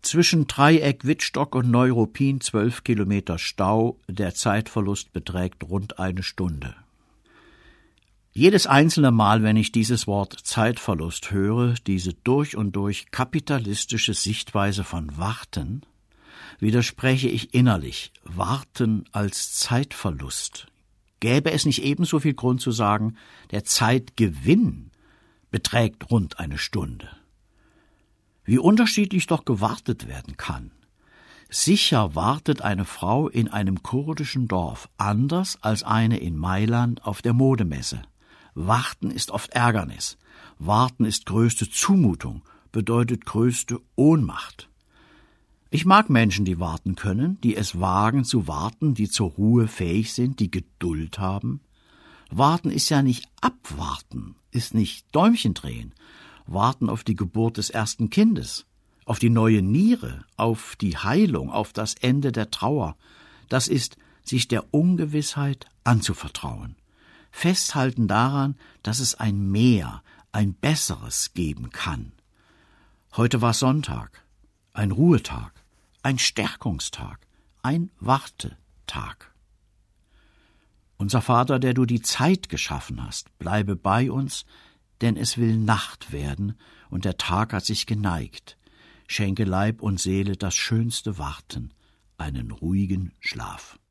Zwischen Dreieck, Wittstock und Neuruppin 12 Kilometer Stau, der Zeitverlust beträgt rund 1 Stunde. Jedes einzelne Mal, wenn ich dieses Wort Zeitverlust höre, diese durch und durch kapitalistische Sichtweise von Warten, widerspreche ich innerlich. Warten als Zeitverlust. Gäbe es nicht ebenso viel Grund zu sagen, der Zeitgewinn beträgt rund 1 Stunde. Wie unterschiedlich doch gewartet werden kann. Sicher wartet eine Frau in einem kurdischen Dorf anders als eine in Mailand auf der Modemesse. Warten ist oft Ärgernis. Warten ist größte Zumutung, bedeutet größte Ohnmacht. Ich mag Menschen, die warten können, die es wagen zu warten, die zur Ruhe fähig sind, die Geduld haben. Warten ist ja nicht abwarten, ist nicht Däumchen drehen. Warten auf die Geburt des ersten Kindes, auf die neue Niere, auf die Heilung, auf das Ende der Trauer. Das ist, sich der Ungewissheit anzuvertrauen. Festhalten daran, dass es ein Mehr, ein Besseres geben kann. Heute war Sonntag, ein Ruhetag, ein Stärkungstag, ein Wartetag. Unser Vater, der du die Zeit geschaffen hast, bleibe bei uns, denn es will Nacht werden und der Tag hat sich geneigt. Schenke Leib und Seele das schönste Warten, einen ruhigen Schlaf.